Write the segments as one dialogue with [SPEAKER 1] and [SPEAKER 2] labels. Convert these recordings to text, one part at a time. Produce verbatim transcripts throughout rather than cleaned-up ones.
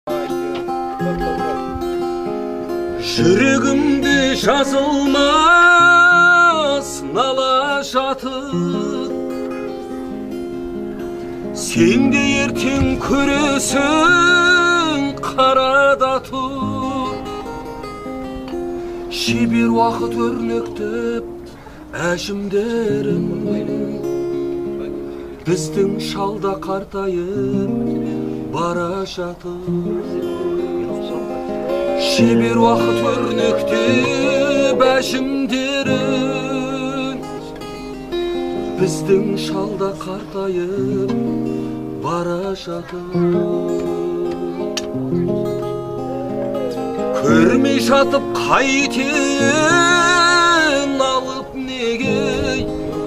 [SPEAKER 1] Жүрегімде жазылмас нала жатып, сен де ертең көресің қарадатып. Шебер уақыт өрнектеп әжімдерін, біздің шалда қартайып бара жатып. Шебер уақыт өрнектеп әжімдерін, біздің шалда қартайып бара жатып. Көрмей жатып қайтейін алып неге,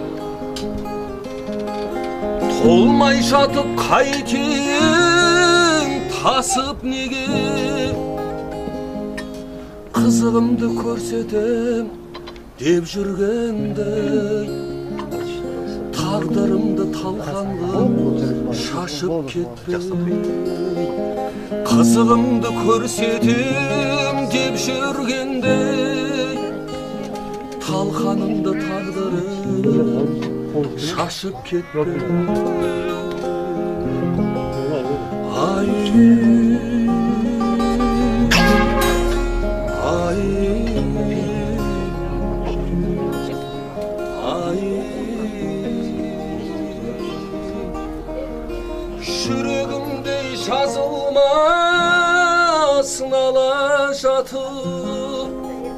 [SPEAKER 1] толмай жатып қайтейін тасып неге. Қызығымды көрсетем деп жүргендей, тағдырымды талқанлы шашып кетпей. Қызығымды көрсетем деп жүргендей, талқанымды тағдырым шашып кетпей. Ай, жүрегімде жазылмас нала жатып,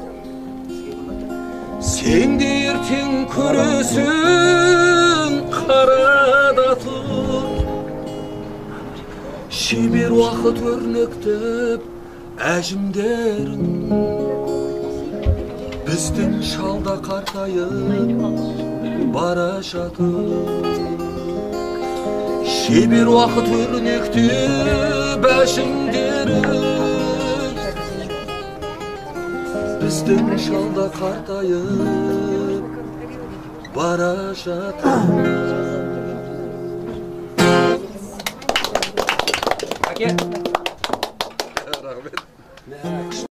[SPEAKER 1] сен де ертең көресің қарадатып. Шебер уақыт өрнектеп әжімдерін, біздің шалда қартайып бара жатып. Шебер уақыт өрнектеп әжімдерін, біздің шалда қартайып бара жатып.